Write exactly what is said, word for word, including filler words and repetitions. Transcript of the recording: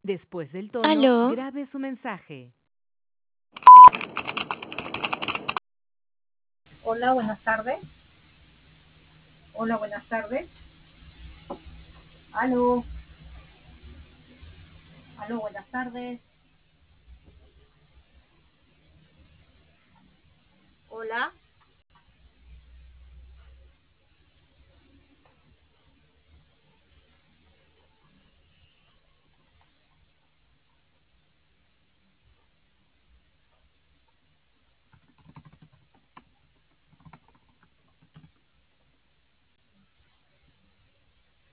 Después del tono, ¿Aló? grabe su mensaje. Hola, buenas tardes. Hola, buenas tardes. Aló. Aló, buenas tardes. Hola.